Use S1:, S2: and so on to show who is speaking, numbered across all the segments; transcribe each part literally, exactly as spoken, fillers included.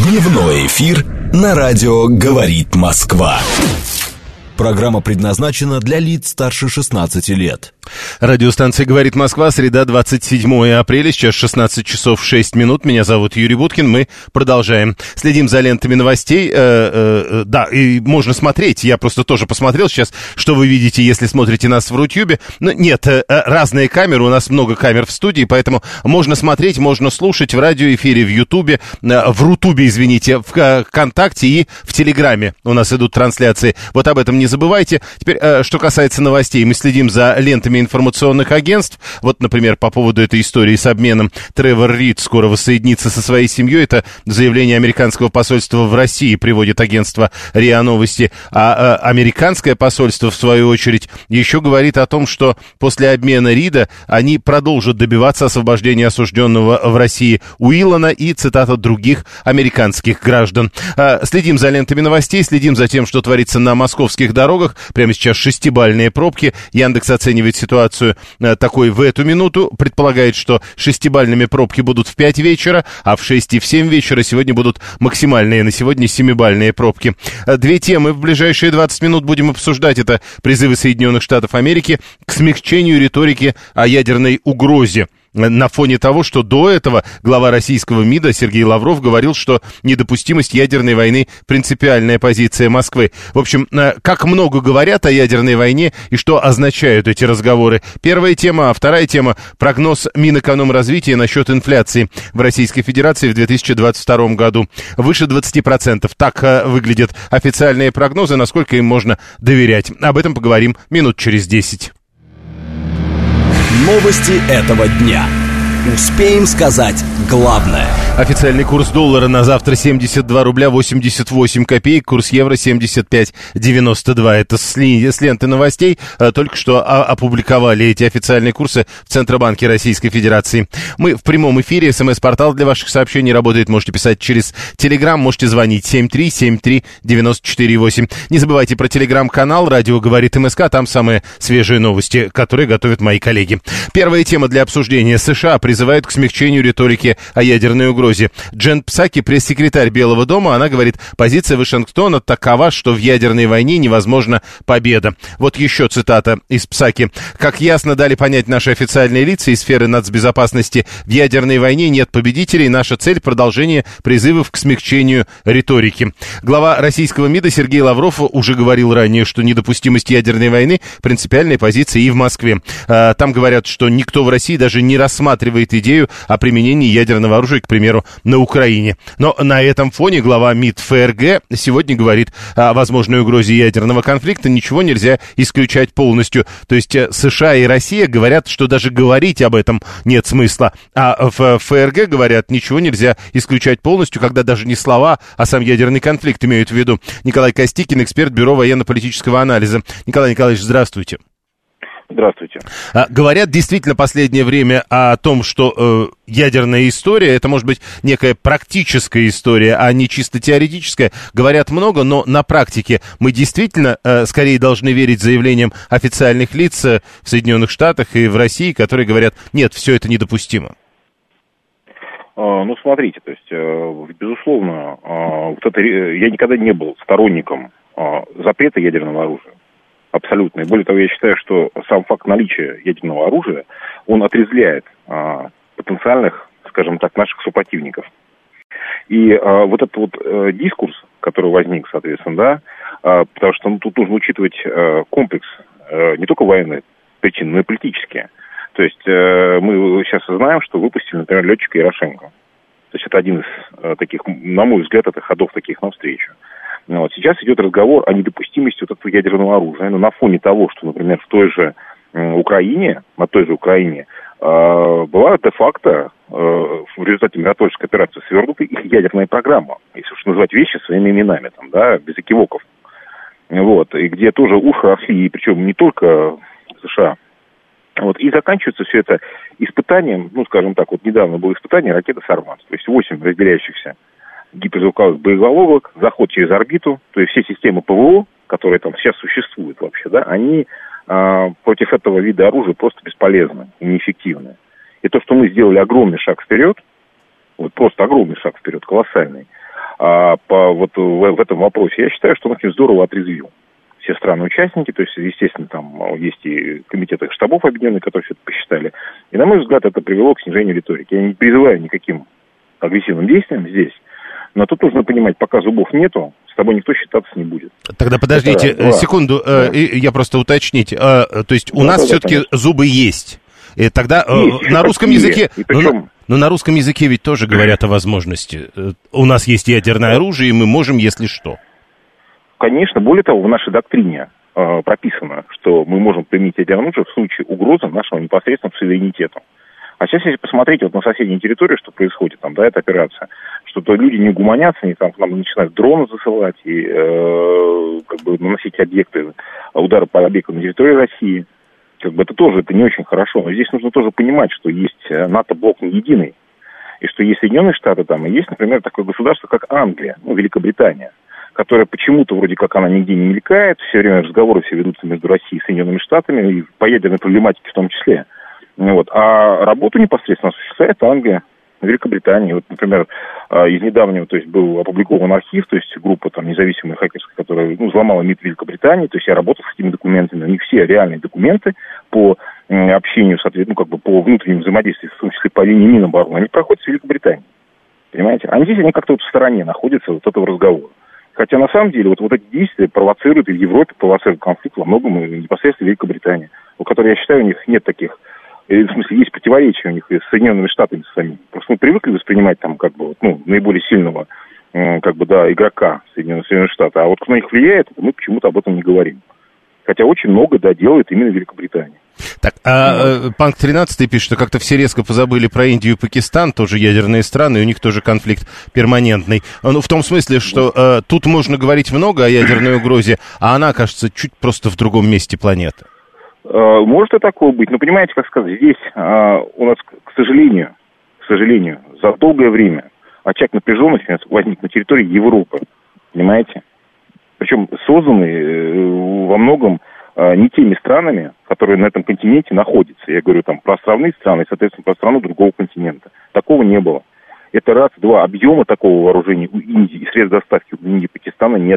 S1: Дневной эфир на радио «Говорит Москва». Программа предназначена для лиц старше шестнадцати лет.
S2: Радиостанция «Говорит Москва», среда, двадцать седьмое апреля, сейчас шестнадцать часов шесть минут. Меня зовут Юрий Буткин, мы продолжаем. Следим за лентами новостей. Э, э, да, и можно смотреть, я просто тоже посмотрел сейчас, что вы видите, если смотрите нас в Рутюбе. Ну, нет, э, разные камеры, у нас много камер в студии, поэтому можно смотреть, можно слушать в радиоэфире, в Ютубе, э, в Рутубе, извините, в э, ВКонтакте и в Телеграме у нас идут трансляции. Вот об этом не забывайте. Теперь, э, что касается новостей, мы следим за лентами информационных агентств. Вот, например, по поводу этой истории с обменом, Тревор Рид скоро воссоединится со своей семьей. Это заявление американского посольства в России, приводит агентство РИА Новости. А, а американское посольство, в свою очередь, еще говорит о том, что после обмена Рида они продолжат добиваться освобождения осужденного в России Уиллана и, цитата, других американских граждан. А, следим за лентами новостей, следим за тем, что творится на московских дорогах. Прямо сейчас шестибалльные пробки. Яндекс оценивает ситуацию э, такой в эту минуту. Предполагает, что шестибалльными пробки будут в пять вечера, а в шесть и в семь вечера сегодня будут максимальные на сегодня семибалльные пробки. Э, две темы в ближайшие двадцать минут будем обсуждать. Это призывы Соединенных Штатов Америки к смягчению риторики о ядерной угрозе. На фоне того, что до этого глава российского МИДа Сергей Лавров говорил, что недопустимость ядерной войны – принципиальная позиция Москвы. В общем, как много говорят о ядерной войне и что означают эти разговоры. Первая тема, а вторая тема – прогноз Минэкономразвития насчет инфляции в Российской Федерации в две тысячи двадцать втором году. Выше двадцати процентов. Так выглядят официальные прогнозы, насколько им можно доверять. Об этом поговорим минут через десять.
S1: Новости этого дня. Успеем сказать главное.
S2: Официальный курс доллара на завтра семьдесят два рубля восемьдесят восемь копеек, курс евро семьдесят пять девяносто два. Это с, ли, с ленты новостей. Только что опубликовали эти официальные курсы в Центробанке Российской Федерации. Мы в прямом эфире. СМС-портал для ваших сообщений работает. Можете писать через Телеграм, можете звонить семь три семь три девять четыре восемь. Не забывайте про Телеграм-канал «Радио говорит МСК». Там самые свежие новости, которые готовят мои коллеги. Первая тема для обсуждения. США призывают к смягчению риторики о ядерной угрозе. Джен Псаки, пресс-секретарь Белого дома, она говорит, позиция Вашингтона такова, что в ядерной войне невозможна победа. Вот еще цитата из Псаки. Как ясно дали понять наши официальные лица из сферы нацбезопасности, в ядерной войне нет победителей, наша цель – продолжение призывов к смягчению риторики. Глава российского МИДа Сергей Лавров уже говорил ранее, что недопустимость ядерной войны – принципиальная позиция и в Москве. Там говорят, что никто в России даже не рассматривает идею о применении ядерного оружия, к примеру, на Украине. Но на этом фоне глава МИД ФРГ сегодня говорит о возможной угрозе ядерного конфликта. Ничего нельзя исключать полностью. То есть США и Россия говорят, что даже говорить об этом нет смысла. А в ФРГ говорят, ничего нельзя исключать полностью, когда даже не слова, а сам ядерный конфликт имеют в виду. Николай Костикин, эксперт Бюро военно-политического анализа. Николай Николаевич, здравствуйте.
S3: Здравствуйте.
S2: А, говорят действительно последнее время о том, что э, ядерная история, это может быть некая практическая история, а не чисто теоретическая. Говорят много, но на практике мы действительно э, скорее должны верить заявлениям официальных лиц э, в Соединенных Штатах и в России, которые говорят, нет, все это недопустимо.
S3: А, ну, смотрите, то есть, э, безусловно, э, вот это, я никогда не был сторонником э, запрета ядерного оружия. Абсолютно. И более того, я считаю, что сам факт наличия ядерного оружия, он отрезвляет а, потенциальных, скажем так, наших сопротивников. И а, вот этот вот а, дискурс, который возник, соответственно, да, а, потому что ну, тут нужно учитывать а, комплекс а, не только военных причин, но и политические. То есть а, мы сейчас знаем, что выпустили, например, летчика Ярошенко. То есть это один из а, таких, на мой взгляд, это ходов таких навстречу. Вот. Сейчас идет разговор о недопустимости вот этого ядерного оружия. Но на фоне того, что, например, в той же э, Украине, на той же Украине, э, была де-факто э, в результате миротворческой операции свернута их ядерная программа. Если уж называть вещи своими именами, там, да, без экивоков. Вот. И где тоже уши росли, причем не только США. Вот. И заканчивается все это испытанием, ну, скажем так, вот недавно было испытание ракеты «Сармат». То есть восемь разделяющихся гиперзвуковых боеголовок, заход через орбиту, то есть все системы ПВО, которые там сейчас существуют вообще, да, они э, против этого вида оружия просто бесполезны и неэффективны. И то, что мы сделали огромный шаг вперед, вот просто огромный шаг вперед, колоссальный, а, по вот в, в этом вопросе, я считаю, что он очень здорово отрезвил все страны-участники, то есть, естественно, там есть и комитеты штабов объединенных, которые все это посчитали. И, на мой взгляд, это привело к снижению риторики. Я не призываю никаким агрессивным действиям здесь, но тут нужно понимать, пока зубов нету, с тобой никто считаться не будет.
S2: Тогда подождите это, секунду, да. э, я просто уточнить. Э, то есть у да, нас да, все-таки да, зубы есть. И тогда есть, э, на русском языке... Причем... Но на русском языке ведь тоже говорят о возможности. У нас есть ядерное оружие, и мы можем, если что.
S3: Конечно, более того, в нашей доктрине э, прописано, что мы можем применить ядерное оружие в случае угрозы нашему непосредственному суверенитету. А сейчас, если посмотреть вот на соседней территории, что происходит там, да, эта операция, что то люди не гуманятся, они там к нам начинают дроны засылать и э, как бы наносить объекты, удары по объектам на территории России. Как бы это тоже это не очень хорошо. Но здесь нужно тоже понимать, что есть НАТО-блок не единый, и что есть Соединенные Штаты там, и есть, например, такое государство, как Англия, ну, Великобритания, которая почему-то вроде как она нигде не мелькает, все время разговоры все ведутся между Россией и Соединенными Штатами, и по ядерной проблематике в том числе. Вот. А работу непосредственно осуществляет Англия, Великобритания. Вот, например, из недавнего, то есть, был опубликован архив, то есть, группа там независимая хакерская, которая, ну, взломала МИД Великобритании, то есть, я работал с этими документами, у них все реальные документы по общению, соответственно, ну, как бы по внутреннему взаимодействию, в том числе по линии Минобороны, они проходят с Великобританией. Понимаете? А здесь они как-то вот в стороне находятся вот этого разговора. Хотя, на самом деле, вот, вот эти действия провоцируют и в Европе, провоцируют конфликт во многом непосредственно Великобритания, у которой, я считаю, у них нет таких, в смысле, есть противоречия у них и с Соединенными Штатами самими. Просто мы привыкли воспринимать там, как бы, ну, наиболее сильного, как бы, да, игрока Соединенных, Соединенных Штатов, а вот кто на них влияет, мы почему-то об этом не говорим. Хотя очень много, да, делает именно Великобритания.
S2: Так, а ну, Панк тринадцатый пишет, что как-то все резко позабыли про Индию и Пакистан, тоже ядерные страны, и у них тоже конфликт перманентный. Ну, в том смысле, что э, тут можно говорить много о ядерной угрозе, а она, кажется, чуть просто в другом месте планеты.
S3: Может и такое быть, но понимаете, как сказать, здесь э, у нас, к сожалению, к сожалению, за долгое время очаг напряженности возник на территории Европы, понимаете? Причем созданы э, во многом э, не теми странами, которые на этом континенте находятся. Я говорю там про островные страны и, соответственно, про страну другого континента. Такого не было. Это раз. Два. Объема такого вооружения у Индии и средств доставки у Индии и Пакистана нет.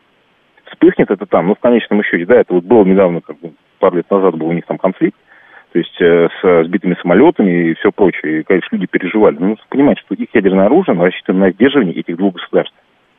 S3: Вспыхнет это там, ну, в конечном счете, да, это вот было недавно, как бы, пару лет назад был у них там конфликт, то есть э, с сбитыми самолетами и все прочее. И, конечно, люди переживали. Но нужно понимать, что их ядерное оружие рассчитано на сдерживание этих двух государств.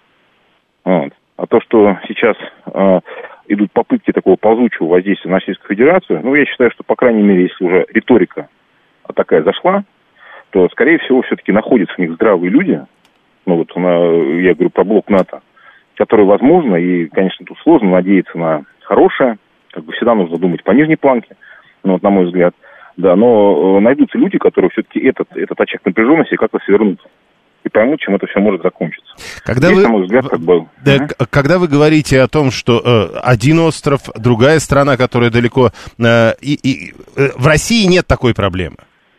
S3: Вот. А то, что сейчас э, идут попытки такого ползучего воздействия на Российскую Федерацию, ну, я считаю, что, по крайней мере, если уже риторика такая зашла, то, скорее всего, все-таки находятся в них здравые люди, ну, вот, на, я говорю про блок НАТО, которые, возможно, и, конечно, тут сложно надеяться на хорошее, как бы всегда нужно думать по нижней планке, ну, вот, на мой взгляд, да, но найдутся люди, которые все-таки этот, этот очаг напряженности как-то свернут и поймут, чем это все может закончиться.
S2: Когда
S3: Здесь,
S2: вы,
S3: на мой взгляд, как бы...
S2: Да,
S3: угу.
S2: Когда вы говорите о том, что э, один остров, другая страна, которая далеко, э, и, и э, в России нет такой проблемы?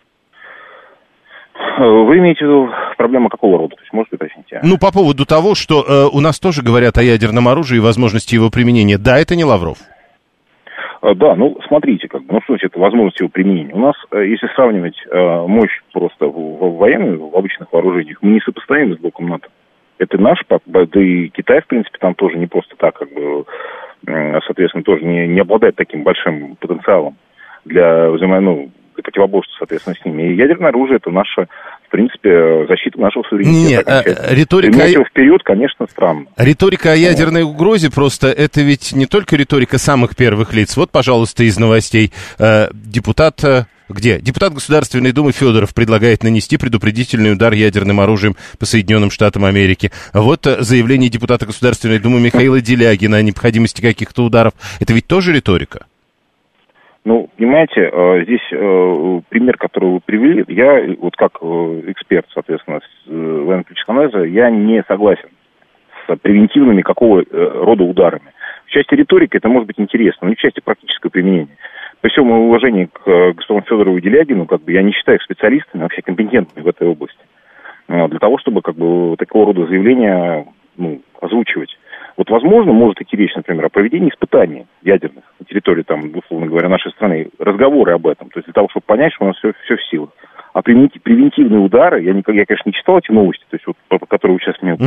S3: Вы имеете в виду проблему какого рода? То есть, можете уточнить? А?
S2: Ну, по поводу того, что э, у нас тоже говорят о ядерном оружии и возможности его применения. Да, это не Лавров.
S3: Да, ну, смотрите, как бы, ну, что значит возможность его применения. У нас, если сравнивать э, мощь просто в, в военной, в обычных вооружениях, мы не сопоставимы с блоком НАТО. Это наш, да и Китай, в принципе, там тоже не просто так, как бы, э, соответственно, тоже не, не обладает таким большим потенциалом для взаимо, ну, для противоборства, соответственно, с ними. И ядерное оружие — это наша, в принципе, защита нашего суверенитета.
S2: Нет, а, риторика...
S3: Принять его вперед, конечно, странно.
S2: Риторика о ядерной угрозе просто, это ведь не только риторика самых первых лиц. Вот, пожалуйста, из новостей. Э, депутат... Где? Депутат Государственной Думы Федоров предлагает нанести предупредительный удар ядерным оружием по Соединенным Штатам Америки. Вот заявление депутата Государственной Думы Михаила Делягина о необходимости каких-то ударов. Это ведь тоже риторика?
S3: Ну, понимаете, здесь пример, который вы привели, я, вот как эксперт, соответственно, военно-политического анализа, я не согласен с превентивными какого рода ударами. В части риторики это может быть интересно, но не в части практического применения. При всем моем уважении к господину Федорову и Делягину, как бы, я не считаю их специалистами, вообще компетентными в этой области. Для того, чтобы, как бы, такого рода заявления, ну, озвучивать. Вот, возможно, может идти речь, например, о проведении испытаний ядерных на территории, там, условно говоря, нашей страны, разговоры об этом, то есть для того, чтобы понять, что у нас все, все в силах. А превентивные удары, я, не, я, конечно, не читал эти новости, то есть, вот, по, по которые вы сейчас мне упомянули, mm-hmm. то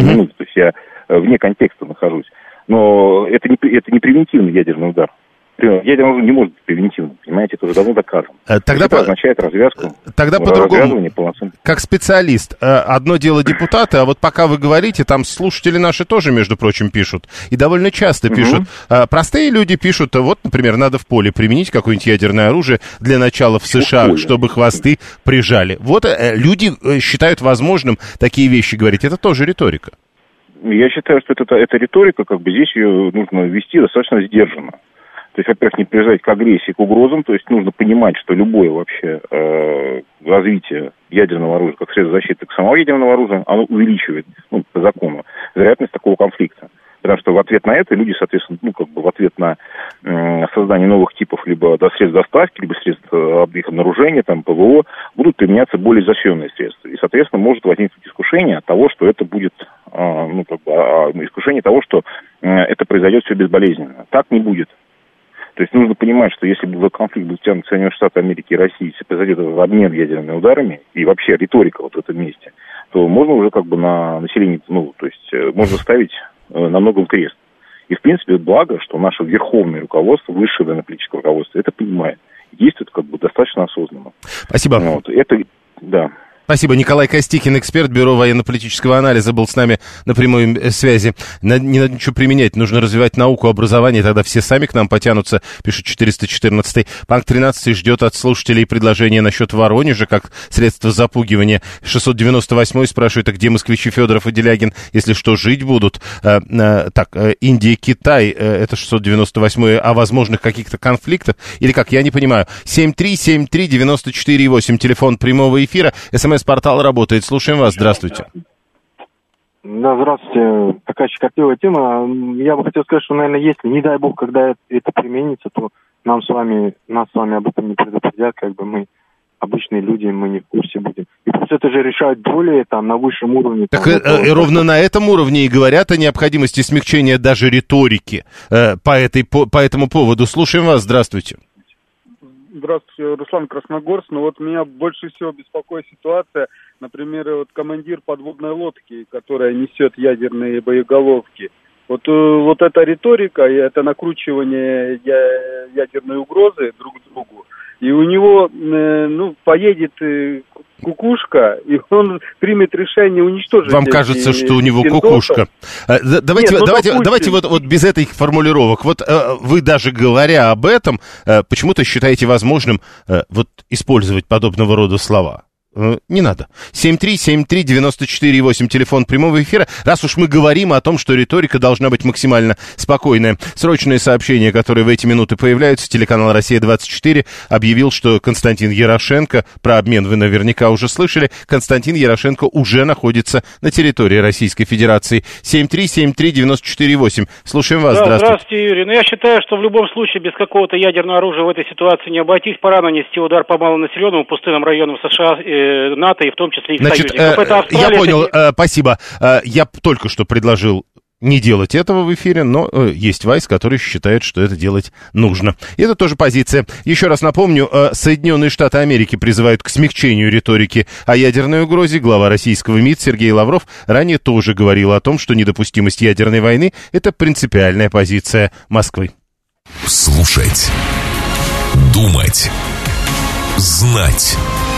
S3: есть я вне контекста нахожусь. Но это не, это не превентивный ядерный удар. Ядерный удар не может быть превентивным, понимаете, это уже давно доказано.
S2: Тогда
S3: это
S2: по...
S3: означает развязку.
S2: Тогда по-другому, как специалист, одно дело депутаты, а вот пока вы говорите, там слушатели наши тоже, между прочим, пишут, и довольно часто пишут. Угу. Простые люди пишут, вот, например, надо в поле применить какое-нибудь ядерное оружие для начала в США, чтобы хвосты прижали. Вот люди считают возможным такие вещи говорить, это тоже риторика.
S3: Я считаю, что это, это риторика, как бы здесь ее нужно вести достаточно сдержанно. То есть, во-первых, не прижать к агрессии, к угрозам, то есть нужно понимать, что любое вообще э, развитие ядерного оружия, как средство защиты к самого ядерного оружия, оно увеличивает, ну, по закону, вероятность такого конфликта. Потому что в ответ на это люди, соответственно, ну, как бы в ответ на э, создание новых типов либо до средств доставки, либо средств э, их обнаружения, там, ПВО, будут применяться более изощренные средства. И, соответственно, может возникнуть искушение от того, что это будет, э, ну, как бы, э, искушение того, что э, это произойдет все безболезненно. Так не будет. То есть нужно понимать, что если в конфликт будут втянуты Соединенные Штаты Америки и Россия, если произойдет обмен ядерными ударами и вообще риторика вот в этом месте, то можно уже как бы на население, ну, то есть можно ставить на многом крест. И, в принципе, благо, что наше верховное руководство, высшее военно-политическое руководство это понимает. Действует как бы достаточно осознанно.
S2: Спасибо.
S3: Вот. Это, да.
S2: Спасибо. Николай Костикин, эксперт Бюро военно-политического анализа, был с нами на прямой связи. Не надо ничего применять, нужно развивать науку, образование, тогда все сами к нам потянутся, пишет четыреста четырнадцатый. Панк тринадцатый ждет от слушателей предложения насчет Воронежа, как средство запугивания. шестьсот девяносто восьмой спрашивает, а где москвичи Федоров и Делягин, если что, жить будут? А, а, так, Индия, Китай, это шестьсот девяносто восьмой, о возможных каких-то конфликтах? Или как, я не понимаю. семь три семь три девять четыре восемь, телефон прямого эфира, смс портал работает. Слушаем вас. Здравствуйте.
S4: Да, здравствуйте. Такая щекотливая тема. Я бы хотел сказать, что, наверное, если, не дай бог, когда это применится, то нам с вами, нас с вами об этом не предупредят, как бы мы обычные люди, мы не в курсе будем. И пусть это же решают более там на высшем уровне.
S2: Так
S4: там,
S2: э, э, ровно на этом уровне и говорят о необходимости смягчения даже риторики э, по, этой, по, по этому поводу. Слушаем вас. Здравствуйте.
S5: Здравствуйте, Руслан, Красногорск. Но вот меня больше всего беспокоит ситуация, например, вот командир подводной лодки, которая несет ядерные боеголовки. Вот, вот эта риторика и это накручивание ядерной угрозы друг к другу, и у него, ну, поедет кукушка, и он примет решение уничтожить.
S2: Вам кажется, что у него кукушка? Давайте, Нет, ну, давайте, давайте вот, вот без этих формулировок. Вот вы даже говоря об этом, почему-то считаете возможным вот использовать подобного рода слова. Не надо. семь три семь три девять четыре восемь, телефон прямого эфира. Раз уж мы говорим о том, что риторика должна быть максимально спокойная. Срочные сообщения, которые в эти минуты появляются. Телеканал «Россия-двадцать четыре» объявил, что Константин Ярошенко, про обмен вы наверняка уже слышали, Константин Ярошенко уже находится на территории Российской Федерации. семь три семь три девять четыре восемь. Слушаем вас.
S6: Да,
S2: здравствуйте.
S6: Здравствуйте, Юрий. Ну, я считаю, что в любом случае без какого-то ядерного оружия в этой ситуации не обойтись. Пора нанести удар по малонаселенному пустынным районам США, НАТО и в том числе их
S2: Значит,
S6: союзников.
S2: Э, я понял, это... э, спасибо. Э, я только что предложил не делать этого в эфире, но э, есть Вайс, который считает, что это делать нужно. И это тоже позиция. Еще раз напомню, э, Соединенные Штаты Америки призывают к смягчению риторики о ядерной угрозе. Глава российского МИД Сергей Лавров ранее тоже говорил о том, что недопустимость ядерной войны – это принципиальная позиция Москвы.
S1: Слушать, думать, знать.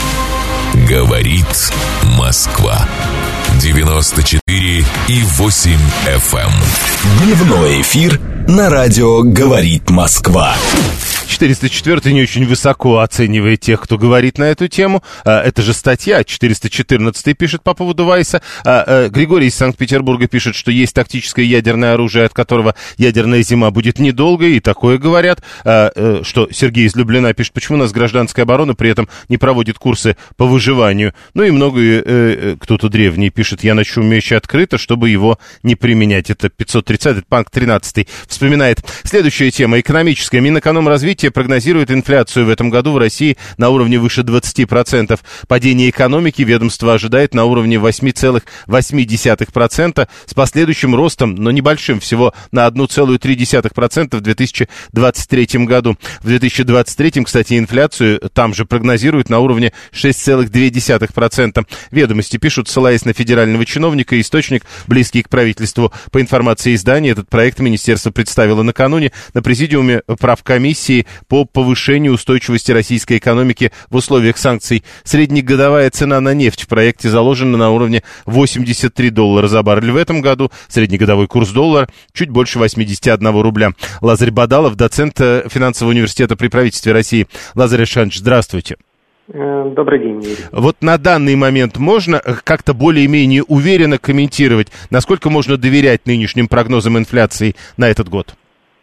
S1: Говорит Москва. девяносто четыре и восемь эф эм. Дневной эфир на радио «Говорит Москва».
S2: четыреста четвёртый не очень высоко оценивает тех, кто говорит на эту тему. Это же статья. четыреста четырнадцатый пишет по поводу Вайса. Григорий из Санкт-Петербурга пишет, что есть тактическое ядерное оружие, от которого ядерная зима будет недолгой, и такое говорят. Что Сергей из Люблина пишет, почему у нас гражданская оборона при этом не проводит курсы по выживанию. Ну и многое, кто-то древний пишет, я ношу меч открыто, чтобы его не применять. Это пятьсот тридцатый, это Панк тринадцатый вспоминает. Следующая тема. Экономическая. Минэкономразвития события прогнозирует инфляцию в этом году в России на уровне выше двадцати процентов. Падение экономики ведомство ожидает на уровне восемь целых восемь десятых процента с последующим ростом, но небольшим, всего на одна целая три десятых процента в две тысячи двадцать третьем году. В две тысячи двадцать третьем, кстати, инфляцию там же прогнозируют на уровне шесть целых две десятых процента. Ведомости пишут, ссылаясь на федерального чиновника, источник, близкий к правительству. По информации издания, этот проект министерство представило накануне на президиуме правкомиссии по повышению устойчивости российской экономики в условиях санкций. Среднегодовая цена на нефть в проекте заложена на уровне восемьдесят три доллара за баррель в этом году. Среднегодовой курс доллара чуть больше восемьдесят один рубля. Лазарь Бадалов, доцент финансового университета при правительстве России. Лазарь Александрович, здравствуйте.
S7: Добрый день, Юрий.
S2: Вот на данный момент можно как-то более-менее уверенно комментировать, насколько можно доверять нынешним прогнозам инфляции на этот год?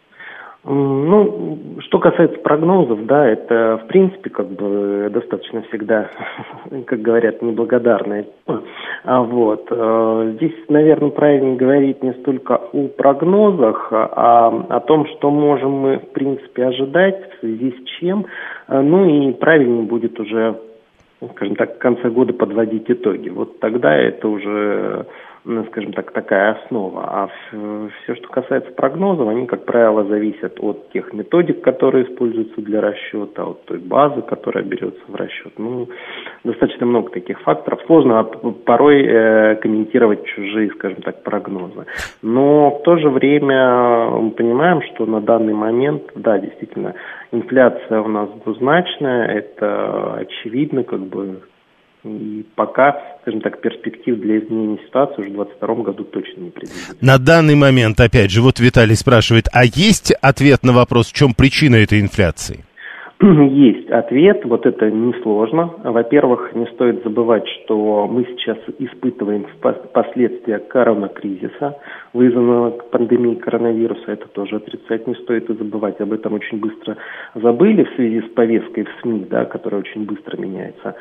S7: Ну, что касается прогнозов, да, это, в принципе, как бы достаточно всегда, как говорят, неблагодарная тема. А вот, здесь, наверное, правильно говорить не столько о прогнозах, а о том, что можем мы, в принципе, ожидать, в связи с чем. Ну и правильнее будет уже, скажем так, в конце года подводить итоги. Вот тогда это уже, скажем так, такая основа. А все, что касается прогнозов, они, как правило, зависят от тех методик, которые используются для расчета, от той базы, которая берется в расчет. Ну, достаточно много таких факторов. Сложно порой э, комментировать чужие, скажем так, прогнозы. Но в то же время мы понимаем, что на данный момент, да, действительно, инфляция у нас двузначная, это очевидно, как бы. И пока, скажем так, перспектив для изменения ситуации уже в двадцать втором году точно не предвидится.
S2: На данный момент, опять же, вот Виталий спрашивает, а есть ответ на вопрос, в чем причина этой инфляции?
S7: Есть ответ, вот это несложно. Во-первых, не стоит забывать, что мы сейчас испытываем последствия коронакризиса, вызванного пандемией коронавируса. Это тоже отрицать не стоит и забывать. Об этом очень быстро забыли в связи с повесткой в СМИ, да, которая очень быстро меняется.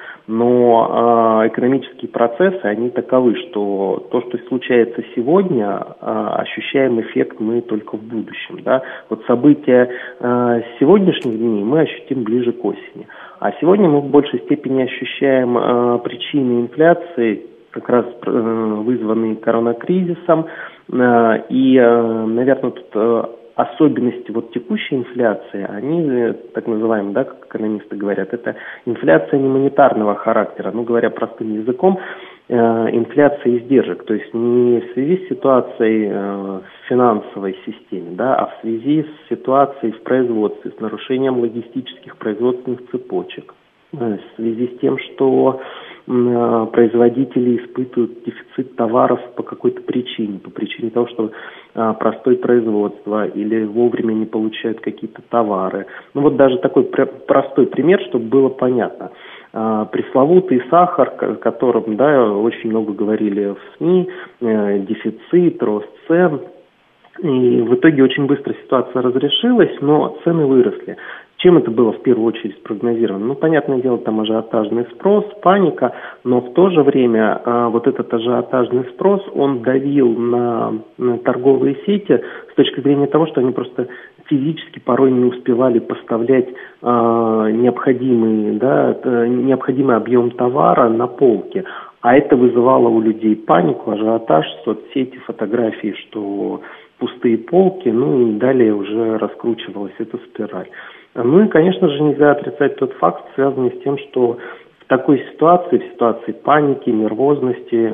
S7: Но э, экономические процессы, они таковы, что то, что случается сегодня, э, ощущаем эффект мы только в будущем. Да. Вот события э, сегодняшних дней мы ощутим ближе к осени. А сегодня мы в большей степени ощущаем э, причины инфляции, как раз э, вызванные коронакризисом. Э, и, э, наверное, тут э, особенности вот текущей инфляции, они, э, так называемые, да, как экономисты говорят, это инфляция не монетарного характера. Ну, говоря простым языком, э, инфляция издержек. То есть не в связи с ситуацией э, в финансовой системе, да, а в связи с ситуацией в производстве, с нарушением логистических производственных цепочек, в связи с тем, что э, производители испытывают дефицит товаров по какой-то причине, по причине того, что э, простое производство или вовремя не получают какие-то товары. Ну вот даже такой пр- простой пример, чтобы было понятно. Э, пресловутый сахар, о котором, да, очень много говорили в СМИ, э, дефицит, рост цен. И в итоге очень быстро ситуация разрешилась, но цены выросли. Чем это было в первую очередь спрогнозировано? Ну, понятное дело, там ажиотажный спрос, паника, но в то же время а, вот этот ажиотажный спрос, он давил на, на торговые сети с точки зрения того, что они просто физически порой не успевали поставлять а, необходимый, да, необходимый объем товара на полке. А это вызывало у людей панику, ажиотаж, соцсети, фотографии, что пустые полки, ну и далее уже раскручивалась эта спираль. Ну и, конечно же, нельзя отрицать тот факт, связанный с тем, что в такой ситуации, в ситуации паники, нервозности,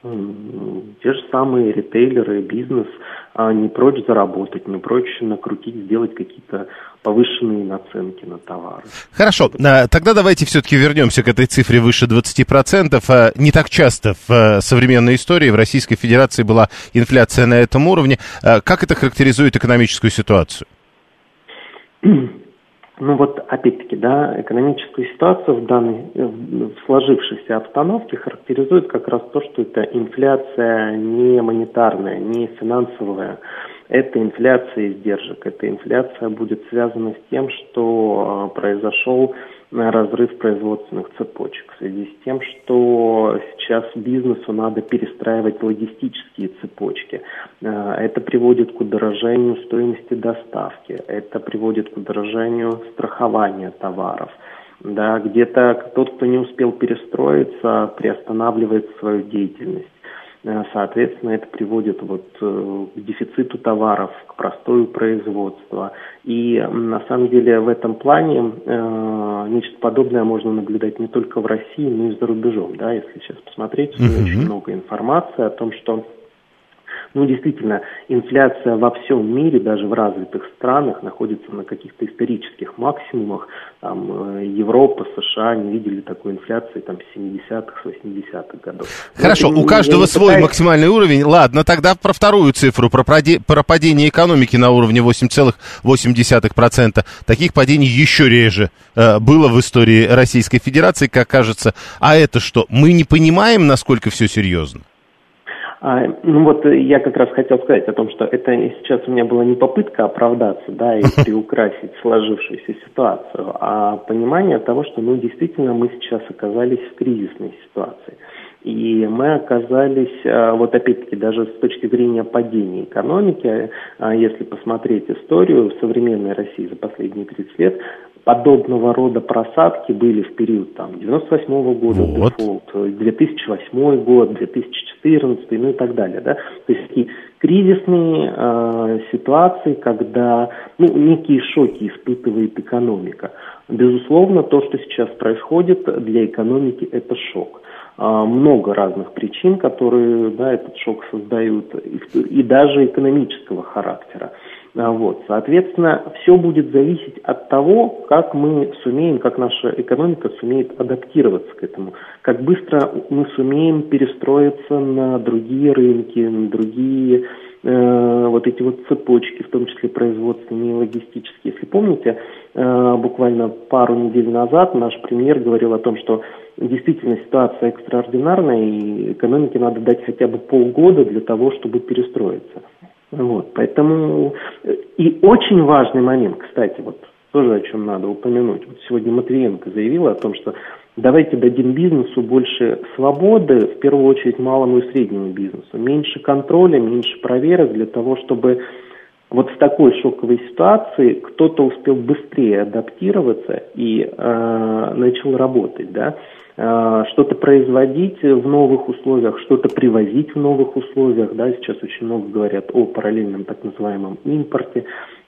S7: те же самые ритейлеры, бизнес не прочь заработать, не прочь накрутить, сделать какие-то повышенные наценки на товары.
S2: Хорошо, тогда давайте все-таки вернемся к этой цифре выше двадцати процентов. Не так часто в современной истории в Российской Федерации была инфляция на этом уровне. Как это характеризует экономическую ситуацию?
S7: Ну вот, опять-таки, да, экономическую ситуацию в данной, в сложившейся обстановке характеризует как раз то, что это инфляция не монетарная, не финансовая. Это инфляция издержек. Эта инфляция будет связана с тем, что произошел разрыв производственных цепочек в связи с тем, что сейчас бизнесу надо перестраивать логистические цепочки. Это приводит к удорожанию стоимости доставки, это приводит к удорожанию страхования товаров. Да, где-то тот, кто не успел перестроиться, приостанавливает свою деятельность. Соответственно, это приводит вот к дефициту товаров, к простою производства. И на самом деле в этом плане э, нечто подобное можно наблюдать не только в России, но и за рубежом. Да? Если сейчас посмотреть, mm-hmm. очень много информации о том, что ну, действительно, инфляция во всем мире, даже в развитых странах, находится на каких-то исторических максимумах. Там, Европа, США не видели такой инфляции там, с семидесятых, с восьмидесятых годов.
S2: Хорошо, у каждого свой пытаюсь... максимальный уровень. Ладно, тогда про вторую цифру, про, проди... про падение экономики на уровне восемь целых восемь десятых процента. Таких падений еще реже э, было в истории Российской Федерации, как кажется. А это что, мы не понимаем, насколько все серьезно?
S7: А, ну вот я как раз хотел сказать о том, что это сейчас у меня была не попытка оправдаться, да, и приукрасить сложившуюся ситуацию, а понимание того, что, ну, действительно, мы сейчас оказались в кризисной ситуации. И мы оказались, вот опять-таки, даже с точки зрения падения экономики, если посмотреть историю современной России за последние тридцать лет, подобного рода просадки были в период там, девяносто восьмого года, вот. дефолт, две тысячи восьмой год, две тысячи четырнадцатый, ну и так далее. Да? То есть такие кризисные э, ситуации, когда ну, некие шоки испытывает экономика. Безусловно, то, что сейчас происходит для экономики, это шок. Э, много разных причин, которые да, этот шок создают, и, и даже экономического характера. Вот. Соответственно, все будет зависеть от того, как мы сумеем, как наша экономика сумеет адаптироваться к этому, как быстро мы сумеем перестроиться на другие рынки, на другие э, вот эти вот цепочки, в том числе производственные и логистические. Если помните, э, буквально пару недель назад наш премьер говорил о том, что действительно ситуация экстраординарная, и экономике надо дать хотя бы полгода для того, чтобы перестроиться. Вот, поэтому и очень важный момент, кстати, вот тоже о чем надо упомянуть. Вот сегодня Матвиенко заявила о том, что давайте дадим бизнесу больше свободы, в первую очередь малому и среднему бизнесу, меньше контроля, меньше проверок для того, чтобы вот в такой шоковой ситуации кто-то успел быстрее адаптироваться и э, начал работать, да. Что-то производить в новых условиях, что-то привозить в новых условиях, да, сейчас очень много говорят о параллельном так называемом импорте.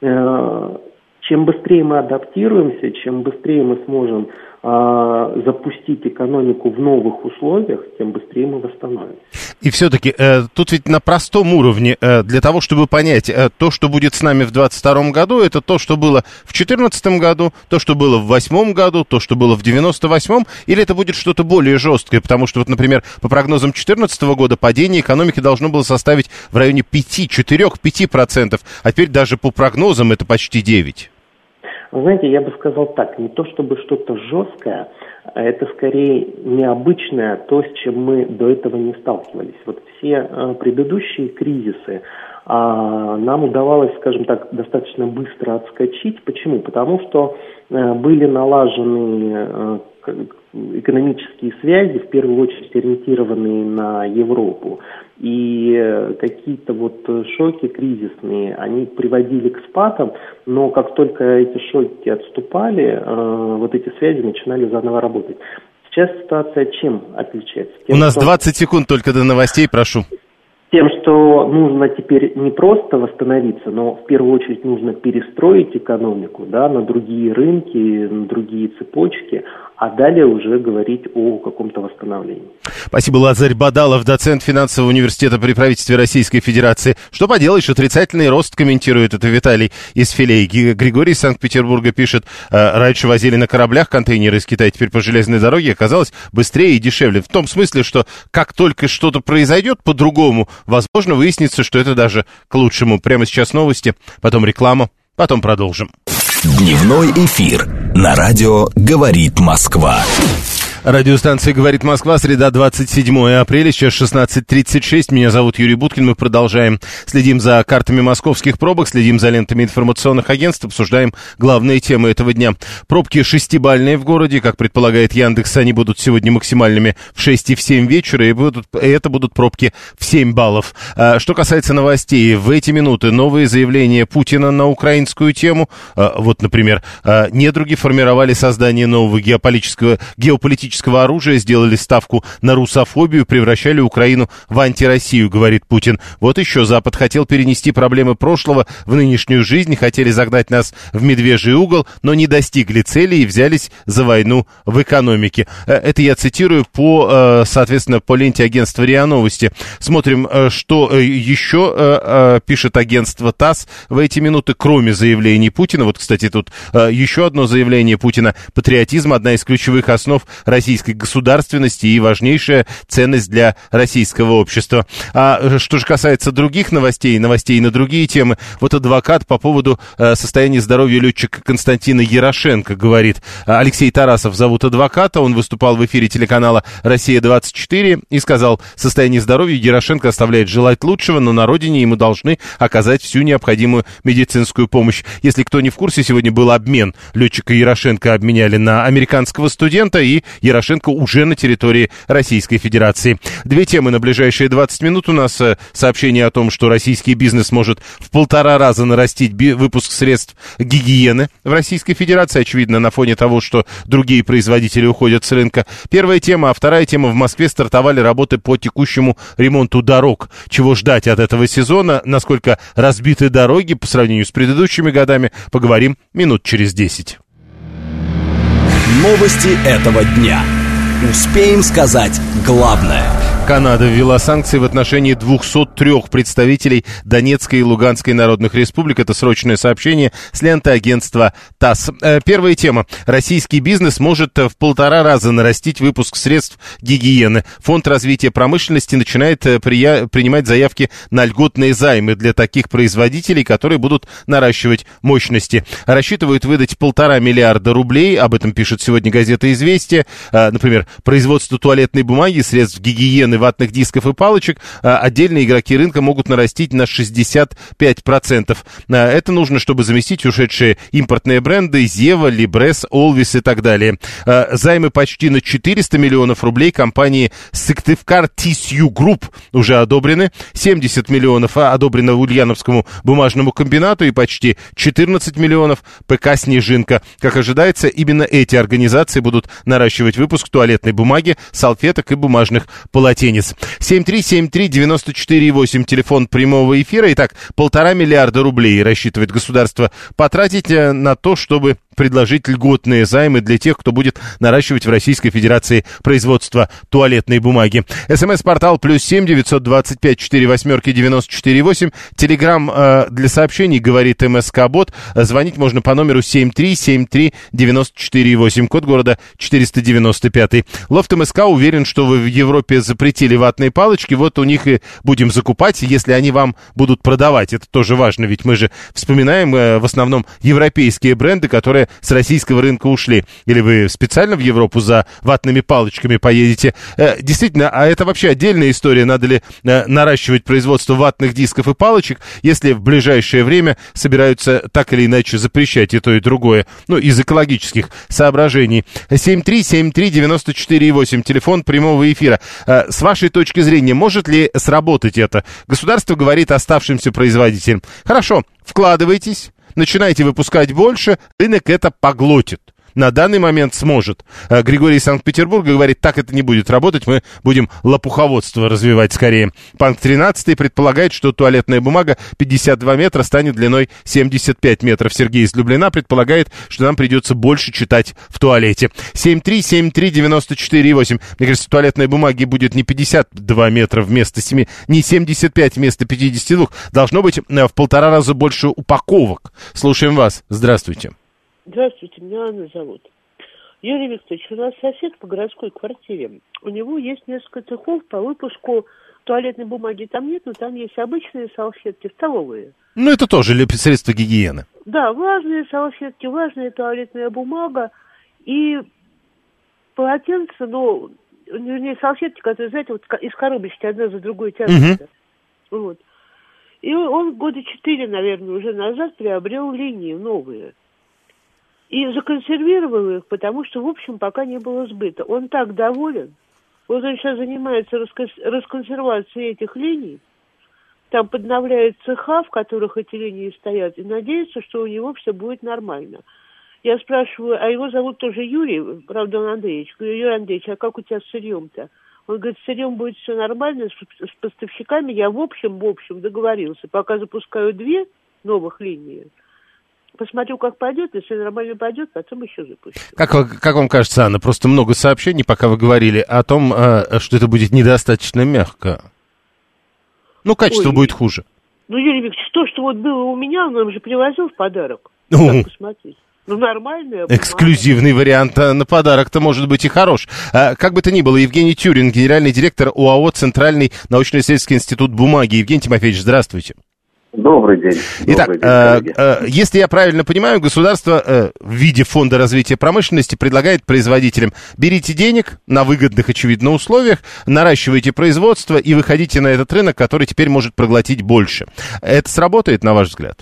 S7: Чем быстрее мы адаптируемся, чем быстрее мы сможем э, запустить экономику в новых условиях, тем быстрее мы восстановимся.
S2: И все-таки э, тут ведь на простом уровне, э, для того, чтобы понять, э, то, что будет с нами в двадцать втором году, это то, что было в четырнадцатом году, то, что было в восьмом году, то, что было в девяносто восьмом, или это будет что-то более жесткое, потому что, вот, например, по прогнозам четырнадцатого года падение экономики должно было составить в районе пять-четыре-пять процентов, а теперь даже по прогнозам это почти девять процентов.
S7: Вы знаете, я бы сказал так, не то чтобы что-то жесткое, а это скорее необычное, то, с чем мы до этого не сталкивались. Вот все э, предыдущие кризисы а, нам удавалось, скажем так, достаточно быстро отскочить. Почему? Потому что э, были налажены э, экономические связи, в первую очередь ориентированные на Европу. И какие-то вот шоки кризисные, они приводили к спадам, но как только эти шоки отступали, вот эти связи начинали заново работать. Сейчас ситуация чем отличается? Тем,
S2: У нас
S7: что...
S2: двадцать секунд только до новостей, прошу.
S7: Тем, что нужно теперь не просто восстановиться, но в первую очередь нужно перестроить экономику, да, на другие рынки, на другие цепочки, а далее уже говорить о каком-то восстановлении.
S2: Спасибо, Лазарь Бадалов, доцент финансового университета при правительстве Российской Федерации. Что поделаешь, отрицательный рост, комментирует это Виталий из Филей. Григорий из Санкт-Петербурга пишет, раньше возили на кораблях контейнеры из Китая, теперь по железной дороге оказалось быстрее и дешевле. В том смысле, что как только что-то произойдет по-другому, возможно, выяснится, что это даже к лучшему. Прямо сейчас новости, потом реклама, потом продолжим.
S1: Дневной эфир на радио «Говорит Москва».
S2: Радиостанция «Говорит Москва», среда, двадцать седьмое апреля, сейчас шестнадцать тридцать шесть. Меня зовут Юрий Буткин, мы продолжаем. Следим за картами московских пробок, следим за лентами информационных агентств, обсуждаем главные темы этого дня. Пробки шестибалльные в городе, как предполагает Яндекс, они будут сегодня максимальными в шесть и в семь вечера, и, будут, и это будут пробки в семь баллов. А, что касается новостей, в эти минуты новые заявления Путина на украинскую тему. А, вот, например, а, недруги формировали создание нового геополитического, геополитического оружия, сделали ставку на русофобию, превращали Украину в антироссию, говорит Путин. Вот еще Запад хотел перенести проблемы прошлого в нынешнюю жизнь, хотели загнать нас в медвежий угол, но не достигли цели и взялись за войну в экономике. Это я цитирую по, соответственно, по ленте агентства РИА Новости. Смотрим, что еще пишет агентство ТАСС в эти минуты, кроме заявлений Путина. Вот, кстати, тут еще одно заявление Путина. Патриотизм – одна из ключевых основ российской государственности и важнейшая ценность для российского общества. А что же касается других новостей, новостей на другие темы, вот адвокат по поводу э, состояния здоровья летчика Константина Ярошенко говорит. Алексей Тарасов зовут адвоката, он выступал в эфире телеканала «Россия-двадцать четыре» и сказал: состояние здоровья Ярошенко оставляет желать лучшего, но на родине ему должны оказать всю необходимую медицинскую помощь. Если кто не в курсе, сегодня был обмен. Летчика Ярошенко обменяли на американского студента, и Ярошенко уже на территории Российской Федерации. Две темы на ближайшие двадцать минут. У нас сообщение о том, что российский бизнес может в полтора раза нарастить би- выпуск средств гигиены в Российской Федерации. Очевидно, на фоне того, что другие производители уходят с рынка. Первая тема, а вторая тема: в Москве стартовали работы по текущему ремонту дорог. Чего ждать от этого сезона? Насколько разбиты дороги по сравнению с предыдущими годами? Поговорим минут через десять.
S1: Новости этого дня. Успеем сказать главное.
S2: Канада ввела санкции в отношении двухсот трёх представителей Донецкой и Луганской народных республик. Это срочное сообщение с ленты агентства ТАСС. Первая тема. Российский бизнес может в полтора раза нарастить выпуск средств гигиены. Фонд развития промышленности начинает прия- принимать заявки на льготные займы для таких производителей, которые будут наращивать мощности. Рассчитывают выдать полтора миллиарда рублей. Об этом пишет сегодня газета «Известия». Например, производство туалетной бумаги, средств гигиены, ватных дисков и палочек, отдельные игроки рынка могут нарастить на шестьдесят пять процентов. Это нужно, чтобы заместить ушедшие импортные бренды Зева, Либрес, Олвис и так далее. Займы почти на четыреста миллионов рублей компании Сыктывкар Тисью Групп уже одобрены. семьдесят миллионов одобрено Ульяновскому бумажному комбинату и почти четырнадцать миллионов ПК «Снежинка». Как ожидается, именно эти организации будут наращивать выпуск туалетной бумаги, салфеток и бумажных полотенец. семь три семь три девять четыре восемь, телефон прямого эфира. Итак, полтора миллиарда рублей рассчитывает государство потратить на то, чтобы предложить льготные займы для тех, кто будет наращивать в Российской Федерации производство туалетной бумаги. СМС-портал плюс семь девятьсот двадцать пять четыре восьмерки девяносто четыре восемь. Телеграм э, для сообщений говорит МСК-бот. Звонить можно по номеру семь три семь три девять четыре восемь, код города четыреста девяносто пять. Лофт МСК уверен, что вы в Европе запретили ватные палочки. Вот у них и будем закупать, если они вам будут продавать. Это тоже важно, ведь мы же вспоминаем э, в основном европейские бренды, которые с российского рынка ушли. Или вы специально в Европу за ватными палочками поедете? Э, действительно, а это вообще отдельная история. Надо ли э, наращивать производство ватных дисков и палочек, если в ближайшее время собираются так или иначе запрещать и то, и другое? Ну, из экологических соображений. семь три семь три девять четыре восемь, телефон прямого эфира. Э, с вашей точки зрения, может ли сработать это? Государство говорит оставшимся производителям: хорошо, вкладывайтесь, начинайте выпускать больше, рынок это поглотит. На данный момент сможет. Григорий из Санкт-Петербурга говорит: так это не будет работать, мы будем лопуховодство развивать скорее. Панк тринадцать предполагает, что туалетная бумага пятьдесят два метра станет длиной семьдесят пять метров. Сергей из Люблина предполагает, что нам придется больше читать в туалете. семь три семь три девять четыре восемь. Мне кажется, туалетной бумаги будет не пятьдесят два метра вместо семи, не семьдесят пять вместо пятидесяти двух. Должно быть в полтора раза больше упаковок. Слушаем вас. Здравствуйте.
S8: Здравствуйте, меня Анна зовут. Юрий Викторович, у нас сосед по городской квартире. У него есть несколько цехов по выпуску туалетной бумаги. Там нет, но там есть обычные салфетки, столовые.
S2: Ну, это тоже средства гигиены.
S8: Да, влажные салфетки, влажная туалетная бумага. И полотенца, но, вернее, салфетки, которые, знаете, вот из коробочки одна за другой тянутся. Угу. Вот. И он года четыре, наверное, уже назад приобрел линии новые. И законсервировал их, потому что, в общем, пока не было сбыта. Он так доволен. Вот он сейчас занимается расконсервацией этих линий. Там подновляет цеха, в которых эти линии стоят, и надеется, что у него все будет нормально. Я спрашиваю, а его зовут тоже Юрий, правда, он Андреевич. Говорю, Юрий Андреевич, а как у тебя с сырьем-то? Он говорит, с сырьем будет все нормально, с, с поставщиками я в общем, в общем договорился. Пока запускаю две новых линии, посмотрю, как пойдет, если нормально пойдет, потом еще запущу.
S2: Как, как вам кажется, Анна, просто много сообщений, пока вы говорили о том, что это будет недостаточно мягко. Ну, качество Ой, будет хуже.
S8: Ну, Юрий Викторович, то, что вот было у меня, он нам же привозил в подарок. Как посмотреть? Ну, нормальная бумага.
S2: Эксклюзивный вариант на подарок-то может быть и хорош. А, как бы то ни было, Евгений Тюрин, генеральный директор ОАО «Центральный научно-исследовательский институт бумаги». Евгений Тимофеевич, здравствуйте.
S9: Добрый день.
S2: Итак,
S9: Добрый день,
S2: э, э, если я правильно понимаю, государство э, в виде Фонда развития промышленности предлагает производителям: берите денег на выгодных, очевидно, условиях, наращивайте производство и выходите на этот рынок, который теперь может проглотить больше. Это сработает, на ваш взгляд?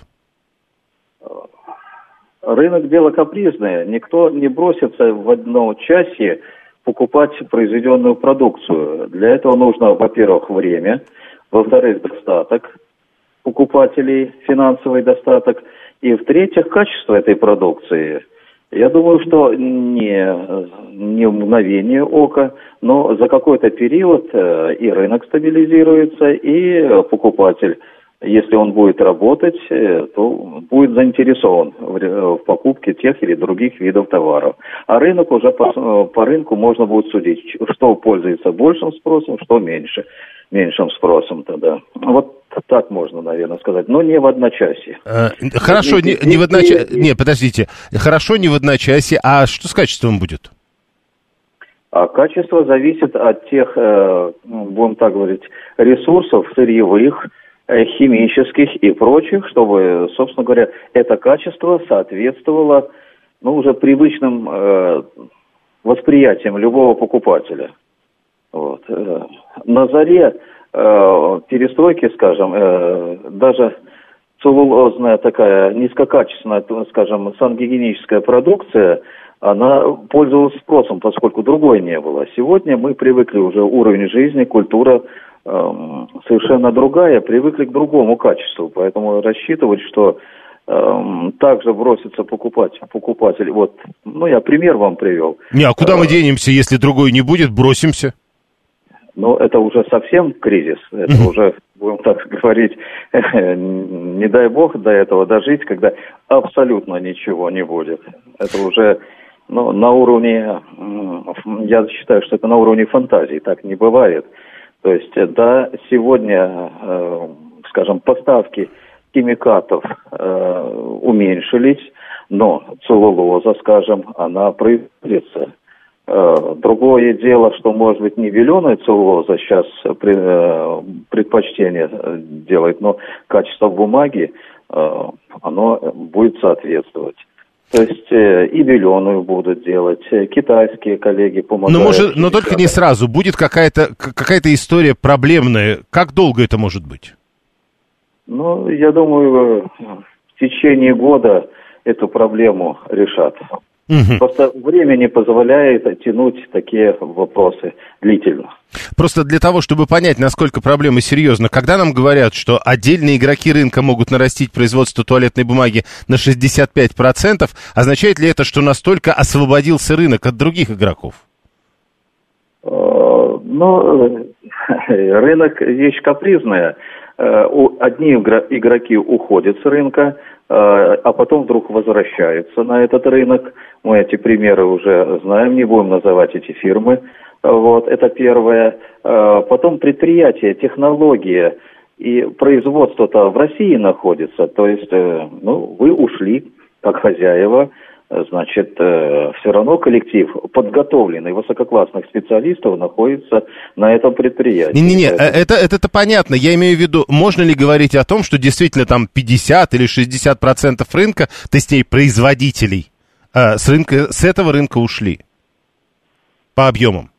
S9: Рынок — дело капризное. Никто не бросится в одночасье покупать произведенную продукцию. Для этого нужно, во-первых, время, во-вторых, достаток покупателей, финансовый достаток, и, в-третьих, качество этой продукции. Я думаю, что не, не в мгновение ока, но за какой-то период и рынок стабилизируется, и покупатель, если он будет работать, то будет заинтересован в, в покупке тех или других видов товаров. А рынок уже по, по рынку можно будет судить, что пользуется большим спросом, что меньше, меньшим спросом тогда. Вот так можно, наверное, сказать, но не в одночасье.
S2: А, хорошо, не, не в одночасье. Не, подождите. Хорошо, не в одночасье. А что с качеством будет?
S9: А качество зависит от тех, будем так говорить, ресурсов сырьевых, химических и прочих, чтобы, собственно говоря, это качество соответствовало, ну, уже привычным э, восприятиям любого покупателя. Вот. На заре э, перестройки, скажем, э, даже целлулозная такая низкокачественная, скажем, сангигиеническая продукция, она пользовалась спросом, поскольку другой не было. Сегодня мы привыкли уже, уровень жизни, культура совершенно другая, привыкли к другому качеству, поэтому рассчитывать, что эм, также бросится покупать покупатель, вот, ну, я пример вам привел.
S2: Не, а куда мы денемся, если другой не будет, бросимся?
S9: Ну, это уже совсем кризис, это уже, будем так говорить, не дай бог до этого дожить, когда абсолютно ничего не будет. Это уже, ну, на уровне, я считаю, что это на уровне фантазии, так не бывает. То есть, да, сегодня, э, скажем, поставки химикатов э, уменьшились, но целлулоза, скажем, она производится. Э, другое дело, что, может быть, не валеная целлулоза сейчас при, э, предпочтение делает, но качество бумаги, э, оно будет соответствовать. То есть э, и беленую будут делать, э, китайские коллеги помогают.
S2: Но, может, но только не сразу. Будет какая-то, какая-то история проблемная. Как долго это может быть?
S9: Ну, я думаю, в течение года эту проблему решат. Угу. Просто время не позволяет тянуть такие вопросы длительно.
S2: Просто для того, чтобы понять, насколько проблема серьезна, когда нам говорят, что отдельные игроки рынка могут нарастить производство туалетной бумаги на шестьдесят пять процентов, означает ли это, что настолько освободился рынок от других игроков?
S9: Ну, рынок вещь капризная. Одни игроки уходят с рынка, а потом вдруг возвращаются на этот рынок. Мы эти примеры уже знаем, не будем называть эти фирмы. Вот, это первое. Потом предприятия, технология и производство-то в России находится. То есть, ну, вы ушли как хозяева, значит, все равно коллектив подготовленный, высококлассных специалистов находится на этом предприятии.
S2: Не-не-не, это, это, это понятно. Я имею в виду, можно ли говорить о том, что действительно там пятьдесят или шестьдесят процентов рынка, точнее, производителей, с, рынка, с этого рынка ушли? по объемам?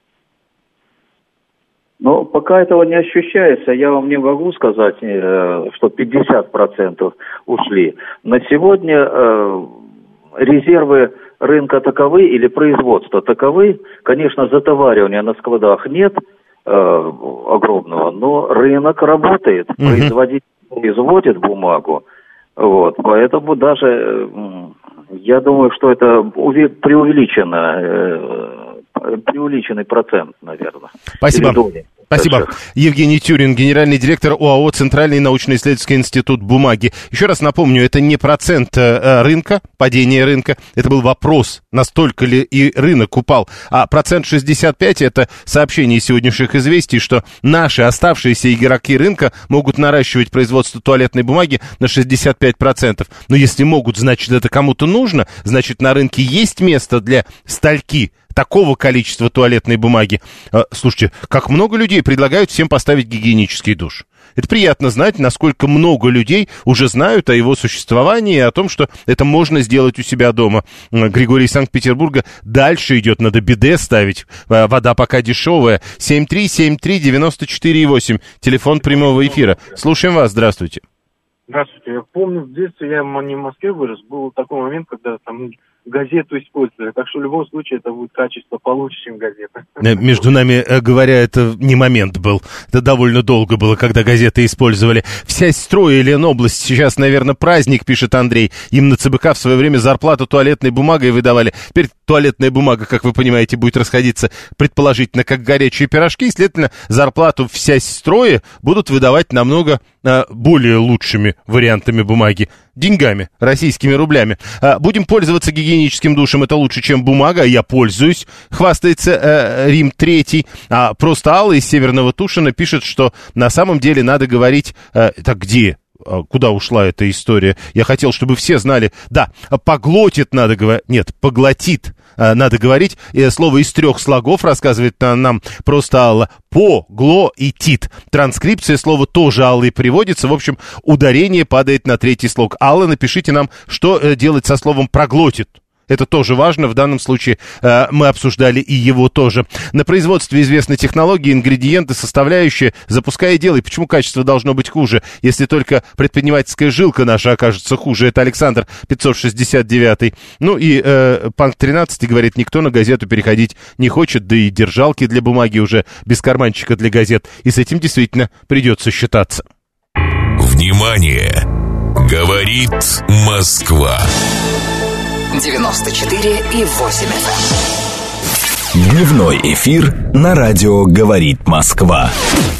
S9: Ну, пока этого не ощущается, я вам не могу сказать, что пятьдесят процентов ушли. На сегодня резервы рынка таковы или производства таковы. Конечно, затоваривания на складах нет огромного, но рынок работает, угу. Производитель производит бумагу. Вот, поэтому даже я думаю, что это преувеличено. Преувеличенный процент, наверное.
S2: Спасибо. Спасибо. Евгений Тюрин, генеральный директор ОАО «Центральный научно-исследовательский институт бумаги». Еще раз напомню, это не процент рынка, падение рынка, это был вопрос, настолько ли и рынок упал. А процент шестьдесят пять – это сообщение из сегодняшних известий, что наши оставшиеся игроки рынка могут наращивать производство туалетной бумаги на шестьдесят пять процентов. Но если могут, значит, это кому-то нужно, значит, на рынке есть место для стальки такого количества туалетной бумаги. Слушайте, как много людей предлагают всем поставить гигиенический душ. Это приятно знать, насколько много людей уже знают о его существовании и о том, что это можно сделать у себя дома. Григорий из Санкт-Петербурга дальше идет, надо биде ставить. Вода пока дешевая. семь три семь три девять четыре восемь. Телефон прямого эфира. Слушаем вас, здравствуйте.
S4: Здравствуйте. Я помню, в детстве, я не в Москве вырос, был такой момент, когда там газету использовали. Так что в любом случае это будет качество получше, чем газета.
S2: Между нами говоря, это не момент был. Это довольно долго было, когда газеты использовали. Вся строй и Ленобласть сейчас, наверное, праздник, пишет Андрей. Им на ЦБК в свое время зарплату туалетной бумагой выдавали. Теперь туалетная бумага, как вы понимаете, будет расходиться предположительно как горячие пирожки. И, следовательно, зарплату вся строи будут выдавать намного а, более лучшими вариантами бумаги. Деньгами, российскими рублями. А, будем пользоваться гигиеническим душем, это лучше, чем бумага. Я пользуюсь, хвастается э, Рим Третий. А просто Алла из Северного Тушина пишет, что на самом деле надо говорить... Э, так где? Куда ушла эта история? Я хотел, чтобы все знали. Да, поглотит надо говорить. Нет, поглотит надо говорить. Слово из трех слогов, рассказывает нам просто Алла. Поглотит. Транскрипция слова тоже Аллой приводится. В общем, ударение падает на третий слог. Алла, напишите нам, что делать со словом проглотит. Это тоже важно, в данном случае э, мы обсуждали и его тоже. На производстве известны технологии, ингредиенты, составляющие. Запускай и делай. Почему качество должно быть хуже, если только предпринимательская жилка наша окажется хуже? Это Александр пятьсот шестьдесят девять. Ну и э, Панк тринадцать говорит, никто на газету переходить не хочет, да и держалки для бумаги уже без карманчика для газет. И с этим действительно придется считаться.
S1: Внимание! Говорит Москва.
S10: девяносто четыре и восемь эф эм.
S1: Дневной эфир на радио «Говорит Москва».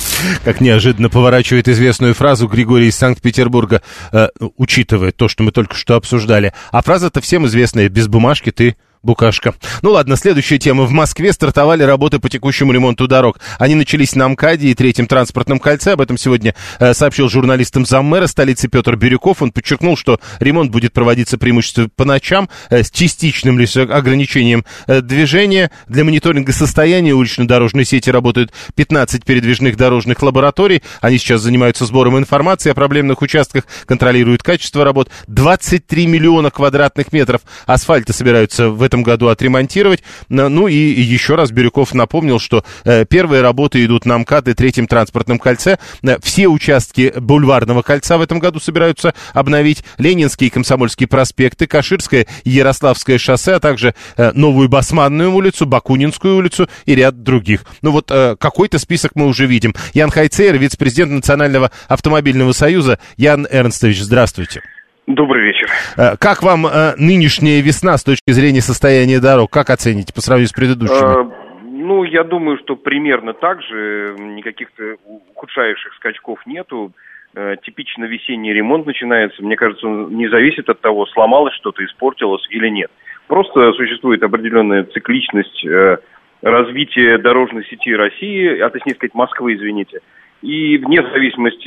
S2: Как неожиданно поворачивает известную фразу Григорий из Санкт-Петербурга, э, учитывая то, что мы только что обсуждали. А фраза-то всем известная: без бумажки ты... букашка. Ну ладно, следующая тема. В Москве стартовали работы по текущему ремонту дорог. Они начались на МКАДе и Третьем транспортном кольце. Об этом сегодня э, сообщил журналистам заммэра столицы Петр Бирюков. Он подчеркнул, что ремонт будет проводиться преимущественно по ночам э, с частичным лишь ограничением э, движения. Для мониторинга состояния улично-дорожной сети работают пятнадцать передвижных дорожных лабораторий. Они сейчас занимаются сбором информации о проблемных участках, контролируют качество работ. двадцать три миллиона квадратных метров асфальта собираются в этом году отремонтировать. Ну и еще раз Бирюков напомнил, что э, первые работы идут на МКАД и Третьем транспортном кольце. Э, все участки Бульварного кольца в этом году собираются обновить. Ленинский и Комсомольский проспекты, Каширское и Ярославское шоссе, а также э, Новую Басманную улицу, Бакунинскую улицу и ряд других. Ну вот э, какой-то список мы уже видим. Ян Хайцер, вице-президент Национального автомобильного союза. Ян Эрнстович, здравствуйте.
S11: Добрый вечер.
S2: Как вам э, нынешняя весна с точки зрения состояния дорог? Как оцените по сравнению с предыдущими?
S11: Э, ну, я думаю, что примерно так же. Никаких ухудшающих скачков нету. Э, типично весенний ремонт начинается. Мне кажется, он не зависит от того, сломалось что-то, испортилось или нет. Просто существует определенная цикличность э, развития дорожной сети России, а точнее сказать Москвы, извините. И вне зависимости,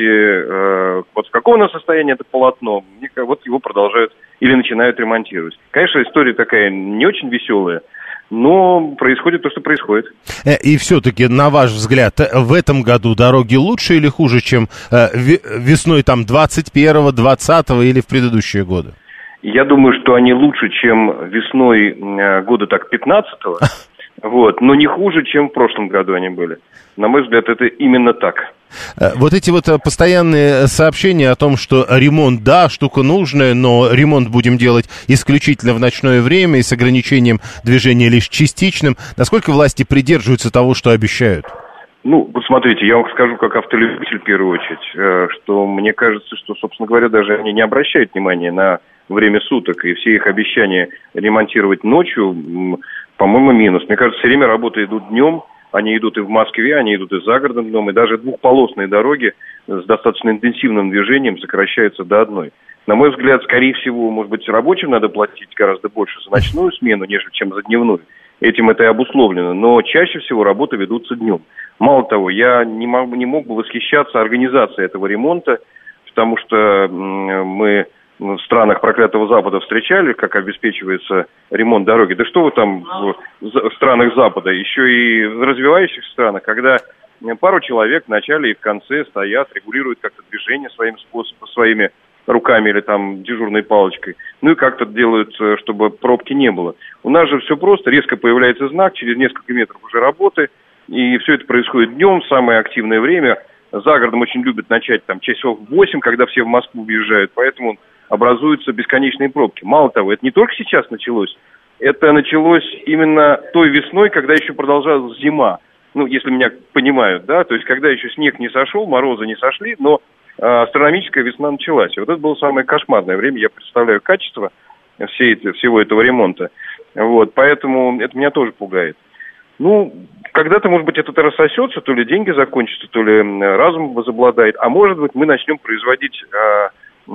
S11: э, вот в каком у нас состоянии это полотно, вот его продолжают или начинают ремонтировать. Конечно, история такая не очень веселая, но происходит то, что происходит.
S2: И все-таки, на ваш взгляд, в этом году дороги лучше или хуже, чем э, весной там двадцать первого, двадцатого или в предыдущие годы?
S11: Я думаю, что они лучше, чем весной э, года так пятнадцатого. Вот, но не хуже, чем в прошлом году они были. На мой взгляд, это именно так.
S2: Вот эти вот постоянные сообщения о том, что ремонт, да, штука нужная, но ремонт будем делать исключительно в ночное время и с ограничением движения лишь частичным. Насколько власти придерживаются того, что обещают?
S11: Ну, вот смотрите, я вам скажу как автолюбитель в первую очередь, что мне кажется, что, собственно говоря, даже они не обращают внимания на время суток, и все их обещания ремонтировать ночью, по-моему, минус. Мне кажется, все время работы идут днем, они идут и в Москве, они идут и за городом днем, и даже двухполосные дороги с достаточно интенсивным движением сокращаются до одной. На мой взгляд, скорее всего, может быть, рабочим надо платить гораздо больше за ночную смену, нежели чем за дневную. Этим это и обусловлено. Но чаще всего работы ведутся днем. Мало того, я не мог, не мог бы восхищаться организацией этого ремонта, потому что мы в странах проклятого Запада встречали, как обеспечивается ремонт дороги. Да что вы там в странах Запада, еще и в развивающихся странах, когда пару человек в начале и в конце стоят, регулируют как-то движение своим способом, своими руками или там дежурной палочкой. Ну и как-то делают, чтобы пробки не было. У нас же все просто, резко появляется знак, через несколько метров уже работы, и все это происходит днем, в самое активное время. За городом очень любят начать там часов в восемь, когда все в Москву уезжают, поэтому образуются бесконечные пробки. Мало того, это не только сейчас началось, это началось именно той весной, когда еще продолжалась зима. Ну, если меня понимают, да, то есть когда еще снег не сошел, морозы не сошли, но э, астрономическая весна началась. И вот это было самое кошмарное время, я представляю качество всей, всего этого ремонта. Вот, поэтому это меня тоже пугает. Ну, когда-то, может быть, это рассосется, то ли деньги закончатся, то ли разум возобладает, а может быть, мы начнем производить э,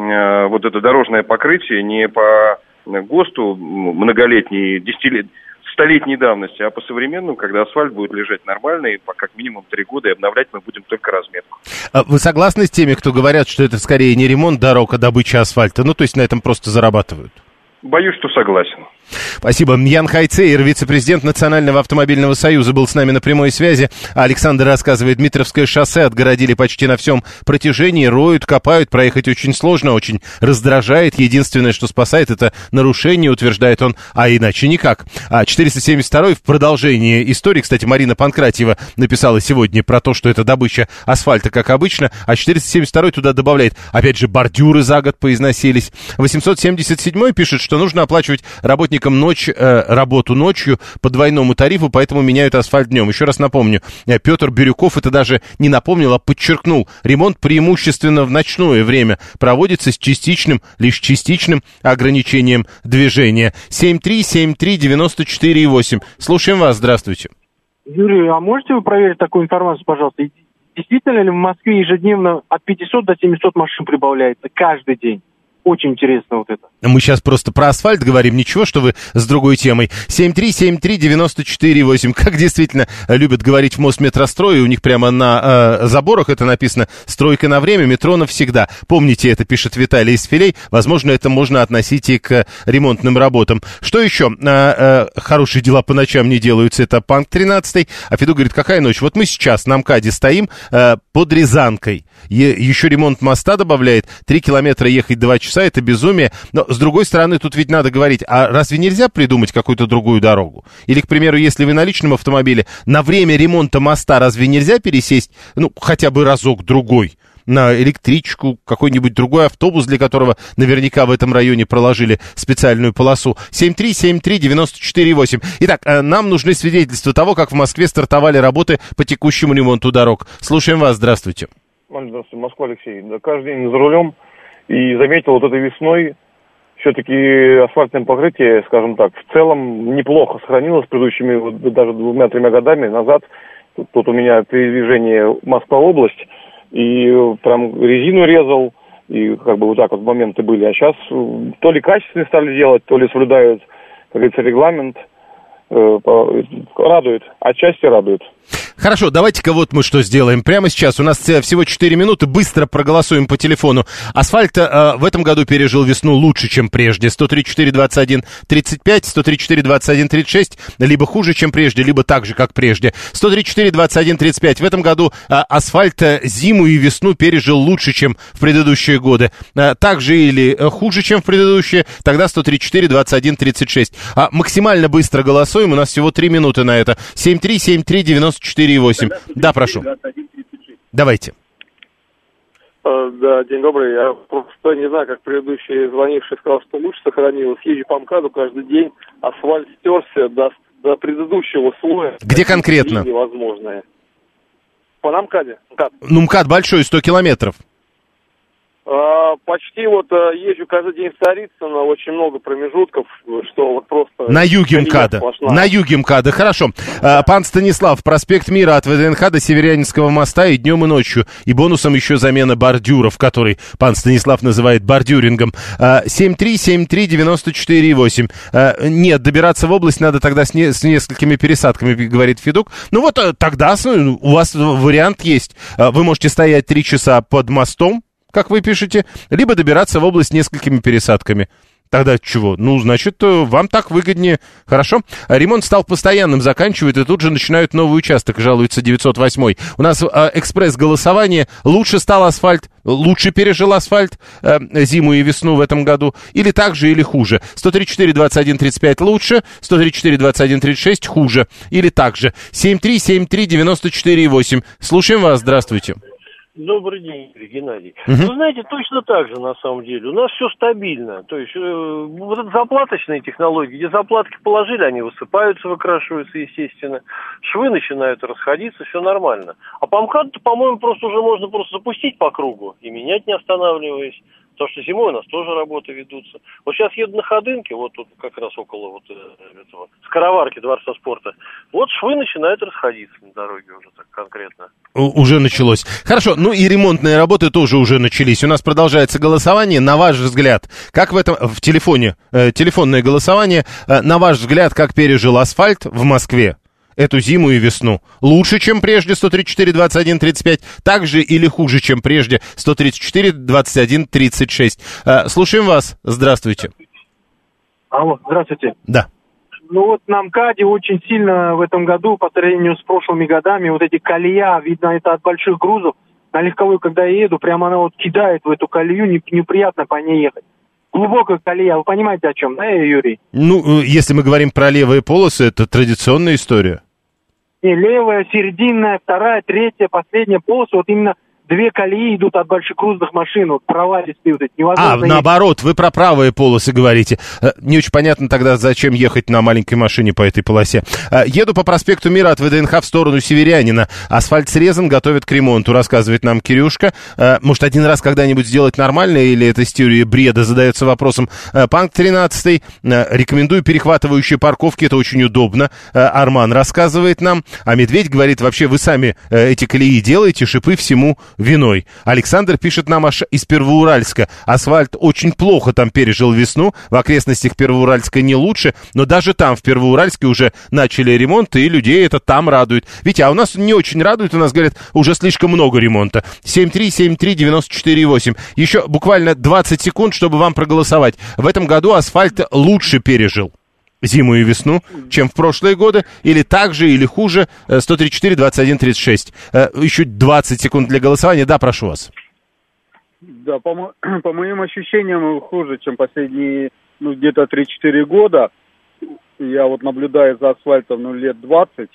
S11: э, вот это дорожное покрытие не по ГОСТу многолетней, десятилетней, столетней давности, а по современному, когда асфальт будет лежать нормально, и по как минимум три года, и обновлять мы будем только разметку.
S2: Вы согласны с теми, кто говорят, что это скорее не ремонт дорог, а добыча асфальта? Ну, то есть на этом просто зарабатывают?
S11: Боюсь, что согласен.
S2: Спасибо. Ян Хайцейер, вице-президент Национального автомобильного союза, был с нами на прямой связи. Александр рассказывает, Дмитровское шоссе отгородили почти на всем протяжении, роют, копают, проехать очень сложно, очень раздражает. Единственное, что спасает, это нарушение, утверждает он, а иначе никак. А четыреста семьдесят второй в продолжении истории, кстати, Марина Панкратьева написала сегодня про то, что это добыча асфальта, как обычно, а четыреста семьдесят второй туда добавляет, опять же, бордюры за год поизносились. восемьсот семьдесят седьмой пишет, что нужно оплачивать работникам ночь, э, работу ночью по двойному тарифу, поэтому меняют асфальт днем. Еще раз напомню, э, Петр Бирюков это даже не напомнил, а подчеркнул. Ремонт преимущественно в ночное время проводится с частичным, лишь частичным ограничением движения. семь три семь три девяносто четыре восемь. Слушаем вас, здравствуйте.
S4: Юрий, а можете вы проверить такую информацию, пожалуйста? Действительно ли в Москве ежедневно от пятисот до семисот машин прибавляется каждый день? Очень интересно вот это.
S2: Мы сейчас просто про асфальт говорим, ничего, что вы с другой темой. семь три семь три девяносто четыре восемь. Как действительно любят говорить в Мосметрострое, у них прямо на э, заборах это написано «Стройка на время, метро навсегда». Помните, это пишет Виталий из Филей. Возможно, это можно относить и к ремонтным работам. Что еще? Э, э, хорошие дела по ночам не делаются. Это Панк тринадцатый. А Феду говорит, какая ночь? Вот мы сейчас на МКАДе стоим э, под Рязанкой. Е- еще ремонт моста добавляет. Три километра ехать два часа. Это безумие. Но, с другой стороны, тут ведь надо говорить, а разве нельзя придумать какую-то другую дорогу? Или, к примеру, если вы на личном автомобиле, на время ремонта моста разве нельзя пересесть, ну, хотя бы разок-другой, на электричку, какой-нибудь другой автобус, для которого наверняка в этом районе проложили специальную полосу? семь три семь три девяносто четыре восемь. Итак, нам нужны свидетельства того, как в Москве стартовали работы по текущему ремонту дорог. Слушаем вас, здравствуйте.
S12: Здравствуйте, Москва, Алексей. Да, каждый день за рулем. И заметил, вот этой весной все-таки асфальтное покрытие, скажем так, в целом неплохо сохранилось предыдущими, вот, даже двумя-тремя годами назад. Тут, тут у меня передвижение Москва-область, и прям резину резал, и как бы вот так вот моменты были. А сейчас то ли качественно стали делать, то ли соблюдают, как говорится, регламент. Радует, отчасти радует.
S2: Хорошо, давайте-ка вот мы что сделаем. Прямо сейчас у нас всего четыре минуты, быстро проголосуем по телефону. Асфальт э, в этом году пережил весну лучше, чем прежде. сто тридцать четыре двадцать один тридцать пять, сто тридцать четыре двадцать один тридцать шесть, либо хуже, чем прежде, либо так же, как прежде. сто тридцать четыре двадцать один тридцать пять. В этом году э, асфальт э, зиму и весну пережил лучше, чем в предыдущие годы. Э, так же или э, хуже, чем в предыдущие, тогда сто тридцать четыре двадцать один тридцать шесть. А максимально быстро голосуем, у нас всего три минуты на это. семь три семь три девяносто четыре восемь. Да, прошу. Давайте.
S13: Да, день добрый. Я просто не знаю, как предыдущий звонивший сказал, что лучше сохранилось. Езжу по МКАДу каждый день, асфальт стерся до, до предыдущего слоя.
S2: Где конкретно?
S13: Невозможное. По МКАДе. МКАД.
S2: Ну, МКАД большой, сто километров.
S13: А, почти вот езжу каждый день в Царицыно, очень много промежутков, что вот просто...
S2: На юге МКАДа, на юге МКАДа, хорошо. А, пан Станислав, проспект Мира от ВДНХ до Северянинского моста и днем, и ночью. И бонусом еще замена бордюров, который пан Станислав называет бордюрингом. А, семь три семь три девяносто четыре восемь. А, нет, добираться в область надо тогда с, не, с несколькими пересадками, говорит Федук. Ну вот тогда у вас вариант есть. Вы можете стоять три часа под мостом, как вы пишете, либо добираться в область несколькими пересадками. Тогда чего? Ну, значит, вам так выгоднее. Хорошо. Ремонт стал постоянным, заканчивают, и тут же начинают новый участок, жалуется девятьсот восемь. У нас э, экспресс-голосование. Лучше стал асфальт, лучше пережил асфальт э, зиму и весну в этом году. Или так же, или хуже. сто тридцать четыре двадцать один тридцать пять лучше, сто тридцать четыре двадцать один тридцать шесть хуже. Или так же. семь три семь три девяносто четыре восемь. Слушаем вас, здравствуйте.
S14: Добрый день, Геннадий.
S2: Угу.
S14: Вы знаете, точно так же, на самом деле. У нас все стабильно. То есть, э, вот это заплаточные технологии, где заплатки положили, они высыпаются, выкрашиваются, естественно. Швы начинают расходиться, все нормально. А по МКАДу, по-моему, просто уже можно просто запустить по кругу и менять, не останавливаясь. Потому что зимой у нас тоже работы ведутся. Вот сейчас еду на Ходынке, вот тут как раз около вот этого скороварки Дворца спорта. Вот швы начинают расходиться на дороге уже так конкретно.
S2: Уже началось. Хорошо, ну и ремонтные работы тоже уже начались. У нас продолжается голосование. На ваш взгляд, как в этом, в телефоне, э, телефонное голосование, э, на ваш взгляд, как пережил асфальт в Москве эту зиму и весну? Лучше, чем прежде, сто тридцать четыре двадцать один тридцать пять, так же или хуже, чем прежде, сто тридцать четыре двадцать один тридцать шесть. Э, слушаем вас. Здравствуйте.
S4: Алло, здравствуйте.
S2: Да.
S4: Ну вот на МКАДе очень сильно в этом году, по сравнению с прошлыми годами, вот эти колея, видно, это от больших грузов. На легковой, когда я еду, прямо она вот кидает в эту колею, неприятно по ней ехать. Глубокая колея, вы понимаете, о чем, да, Юрий?
S2: Ну, если мы говорим про левые полосы, это традиционная история.
S4: Не, левая, серединная, вторая, третья, последняя полоса, вот именно две колеи идут от большегрузных машин, вот провалистые вот эти, невозможно.
S2: А, наоборот, вы про правые полосы говорите. Не очень понятно тогда, зачем ехать на маленькой машине по этой полосе. Еду по проспекту Мира от ВДНХ в сторону Северянина. Асфальт срезан, готовят к ремонту, рассказывает нам Кирюшка. Может, один раз когда-нибудь сделать нормально, или это теория бреда, задается вопросом. Панк тринадцатый, рекомендую перехватывающие парковки, это очень удобно. Арман рассказывает нам. А Медведь говорит, вообще вы сами эти колеи делаете, шипы всему виной. Александр пишет нам аж из Первоуральска. Асфальт очень плохо там пережил весну. В окрестностях Первоуральска не лучше, но даже там, в Первоуральске, уже начали ремонт, и людей это там радует. Витя, а у нас не очень радует, у нас, говорят, уже слишком много ремонта. семь три семь три девяносто четыре восемь. Еще буквально двадцать секунд, чтобы вам проголосовать. В этом году асфальт лучше пережил зиму и весну, чем в прошлые годы, или так же, или хуже, сто тридцать четыре двадцать один тридцать шесть. Еще двадцать секунд для голосования. Да, прошу вас.
S5: Да, по, мо- по моим ощущениям, хуже, чем последние, ну, где-то три-четыре года. Я вот наблюдаю за асфальтом, ну, лет двадцать.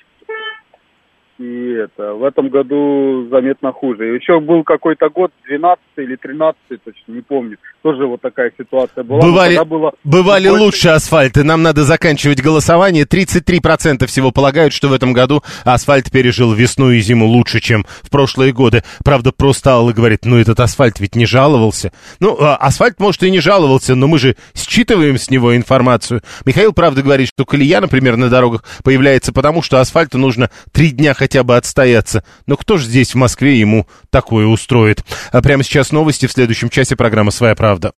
S5: И это, в этом году заметно хуже. И еще был какой-то год, двенадцатый или тринадцатый, точно не помню. Тоже вот такая ситуация была.
S2: Бывали,
S5: было...
S2: бывали лучше асфальты. Нам надо заканчивать голосование. тридцать три процента всего полагают, что в этом году асфальт пережил весну и зиму лучше, чем в прошлые годы. Правда, просто Алла говорит, ну этот асфальт ведь не жаловался. Ну, асфальт, может, и не жаловался, но мы же считываем с него информацию. Михаил, правда, говорит, что колея, например, на дорогах появляется потому, что асфальту нужно три дня хотя бы отстояться. Но кто же здесь, в Москве, ему такое устроит? А прямо сейчас новости, в следующем часе программа «Своя правда».